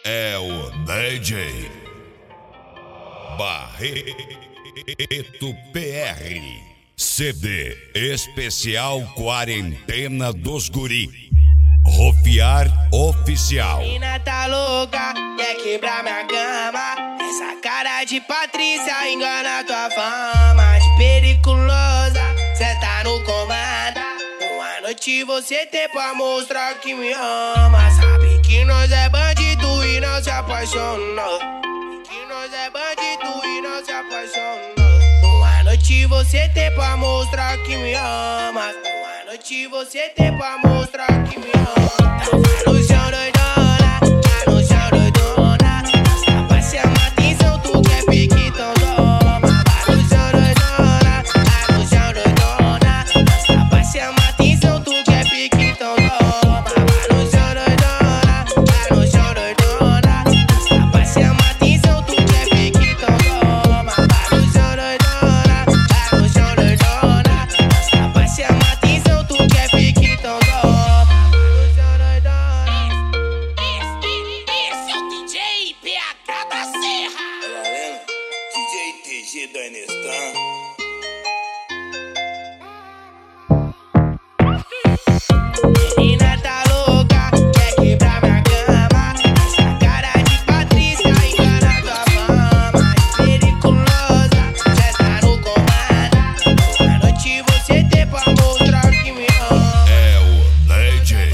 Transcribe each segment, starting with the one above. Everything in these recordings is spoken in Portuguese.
É o DJ Barreto PR. CD especial Quarentena dos Guri. Rofiar Oficial. Menina tá louca, quer quebrar minha cama. Essa cara de Patrícia engana tua fama. De periculosa, cê tá no comando. Uma noite você tem pra mostrar que me ama. Sabe que nós é bandido e não se apaixona. Que nós é bandido e não se apaixona. Uma noite você tem pra mostrar que me ama. Uma noite você tem pra mostrar que me ama. Tá no chão doidona, tá no chão doidona. Pra chamar atenção, tu quer pique, então toma. Tá no chão doidona, tá no chão doidona. Pra chamar atenção, tu quer pique, então toma. Tá no chão doidona, tá no chão doidona. Pra chamar atenção, tu quer pique, então toma. Tá no chão doidona, tá no chão doidona. Pra chamar atenção, tu quer pique, então toma. Esse é o DJ PH da Serra. Tá vendo? DJ TG da Enestan. Menina tá louca, quer quebrar minha cama. Essa cara de Patrícia engana tua fama. Periculosa, cê tá no comando. Uma noite você tem pra mostrar que me ama. É o DJ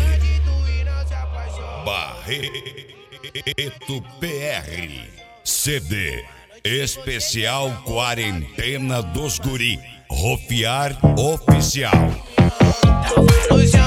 Barreto PR. CD especial Quarentena dos Guri. Rofiar Oficial. Tá no chão